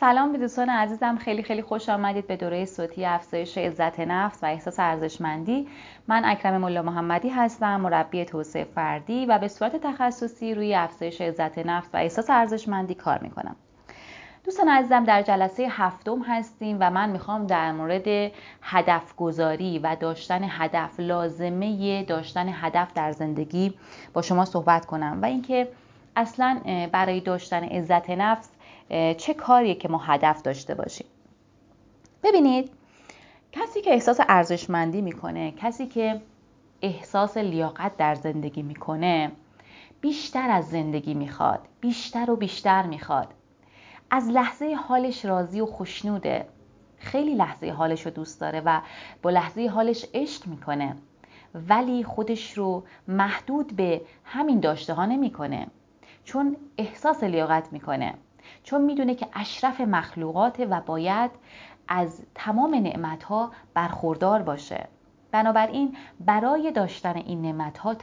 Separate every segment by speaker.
Speaker 1: سلام به دوستان عزیزم، خیلی خوش آمدید به دوره صوتی افزایش عزت نفس و احساس ارزشمندی. من اکرم ملا محمدی هستم، مربی توسعه فردی و به صورت تخصصی روی افزایش عزت نفس و احساس ارزشمندی کار میکنم. دوستان عزیزم، در جلسه هفتم هستیم و من میخوام در مورد هدف گذاری و داشتن هدف، لازمه داشتن هدف در زندگی با شما صحبت کنم و اینکه اصلا برای داشتن عزت نفس چه کاریه که ما هدف داشته باشیم. ببینید، کسی که احساس ارزشمندی میکنه، کسی که احساس لیاقت در زندگی میکنه، بیشتر از زندگی میخواد، بیشتر و بیشتر میخواد. از لحظه حالش راضی و خوشنوده، خیلی لحظه حالش رو دوست داره و با لحظه حالش عشق میکنه، ولی خودش رو محدود به همین داشته ها نمیکنه، چون احساس لیاقت میکنه، چون میدونه که اشرف مخلوقات و باید از تمام نعمتها برخوردار باشه. بنابراین برای داشتن این نعمتها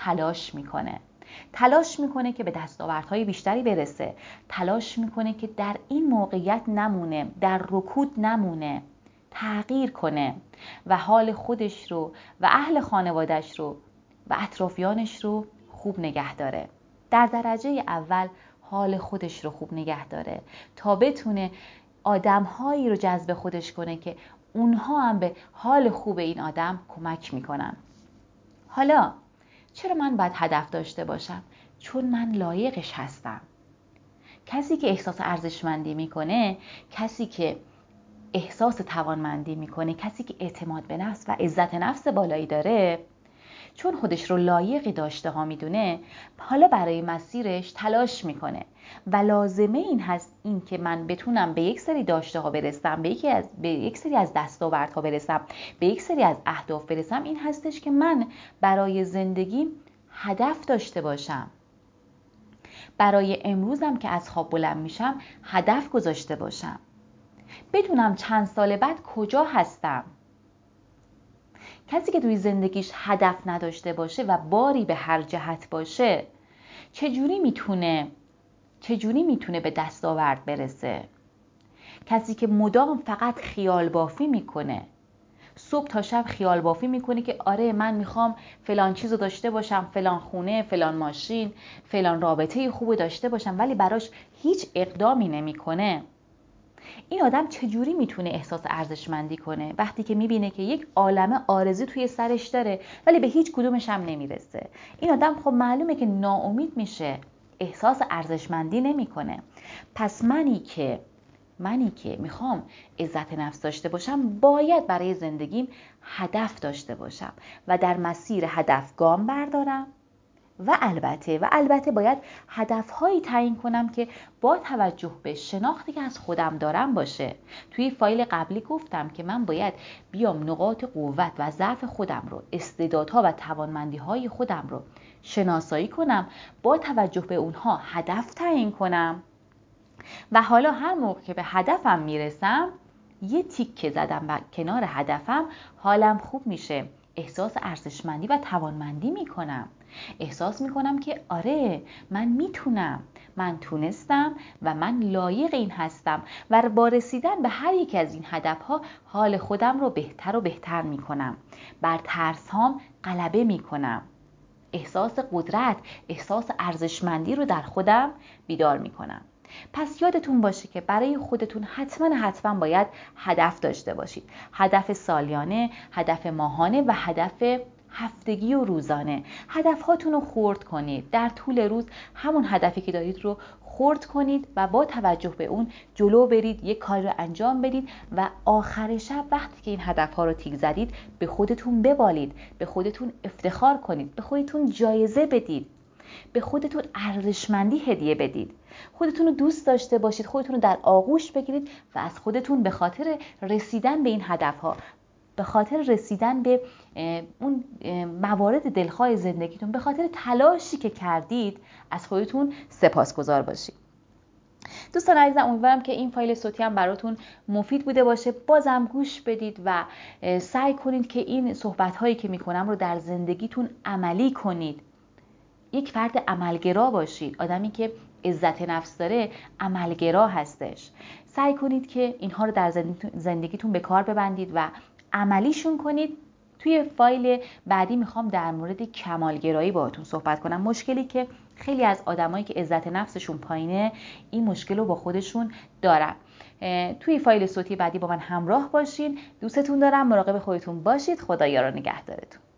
Speaker 1: تلاش میکنه که به دستاوردهای بیشتری برسه، تلاش میکنه که در این موقعیت نمونه، در رکود نمونه، تغییر کنه و حال خودش رو و اهل خانوادش رو و اطرافیانش رو خوب نگه داره. در درجه اول حال خودش رو خوب نگه داره تا بتونه آدم‌هایی رو جذب خودش کنه که اونها هم به حال خوب این آدم کمک میکنن. حالا چرا من باید هدف داشته باشم؟ چون من لایقش هستم. کسی که احساس ارزشمندی میکنه، کسی که احساس توانمندی میکنه، کسی که اعتماد به نفس و عزت نفس بالایی داره، چون خودش رو لایقی داشته ها میدونه، حالا برای مسیرش تلاش میکنه و لازمه این هست این که من بتونم به یک سری داشته ها برسم، به یک سری از دستاوردها برسم، به یک سری از اهداف برسم، این هستش که من برای زندگیم هدف داشته باشم. برای امروزم که از خواب بلند میشم هدف گذاشته باشم. بدونم چند سال بعد کجا هستم. کسی که توی زندگیش هدف نداشته باشه و باری به هر جهت باشه، چجوری میتونه به دستاورد برسه؟ کسی که مدام فقط خیال بافی میکنه، صبح تا شب خیال بافی میکنه که آره من میخوام فلان چیزو داشته باشم، فلان خونه، فلان ماشین، فلان رابطه خوبو داشته باشم، ولی براش هیچ اقدامی نمیکنه، این آدم چجوری میتونه احساس ارزشمندی کنه وقتی که میبینه که یک عالمه آرزو توی سرش داره ولی به هیچ کدومش هم نمیرسه؟ این آدم خب معلومه که ناامید میشه، احساس ارزشمندی نمیکنه. پس منی که میخوام عزت نفس داشته باشم، باید برای زندگیم هدف داشته باشم و در مسیر هدف گام بردارم و البته باید هدفهایی تعیین کنم که با توجه به شناختی که از خودم دارم باشه. توی فایل قبلی گفتم که من باید بیام نقاط قوت و ضعف خودم رو، استعدادها و توانمندی‌های خودم رو شناسایی کنم، با توجه به اونها هدف تعیین کنم و حالا هر موقع که به هدفم میرسم یه تیکه زدم و کنار هدفم حالم خوب میشه، احساس ارزشمندی و توانمندی میکنم، احساس میکنم که آره من میتونم، من تونستم و من لایق این هستم و با رسیدن به هر یک از این هدفها حال خودم رو بهتر و بهتر میکنم، بر ترس‌هام غلبه میکنم، احساس قدرت، احساس ارزشمندی رو در خودم بیدار میکنم. پس یادتون باشه که برای خودتون حتما باید هدف داشته باشید. هدف سالیانه، هدف ماهانه و هدف هفتگی و روزانه. هدفهاتون رو خرد کنید. در طول روز همون هدفی که دارید رو خرد کنید و با توجه به اون جلو برید، یک کار رو انجام بدید و آخر شب وقتی که این هدفها رو تیک زدید به خودتون ببالید، به خودتون افتخار کنید، به خودتون جایزه بدید، به خودتون ارزشمندی هدیه بدید، خودتون رو دوست داشته باشید، خودتون رو در آغوش بگیرید و از خودتون به خاطر رسیدن به این هدفها، به خاطر رسیدن به اون موارد دلخواه زندگیتون، به خاطر تلاشی که کردید از خودتون سپاسگزار باشید. دوستان عزیزم، امیدوارم که این فایل صوتی هم براتون مفید بوده باشه. بازم گوش بدید و سعی کنید که این صحبت هایی که میکنم رو در زندگیتون عملی کنید. یک فرد عملگرا باشید، آدمی که عزت نفس داره عملگرا هستش. سعی کنید که اینها رو در زندگیتون به کار ببندید و عملیشون کنید. توی فایل بعدی میخوام در مورد کمالگرایی باهاتون صحبت کنم. مشکلی که خیلی از آدمایی که عزت نفسشون پایینه این مشکل رو با خودشون دارن. توی فایل صوتی بعدی با من همراه باشین. دوستتون دارم. مراقب خودتون باشید. خدا یار و نگهدارتون.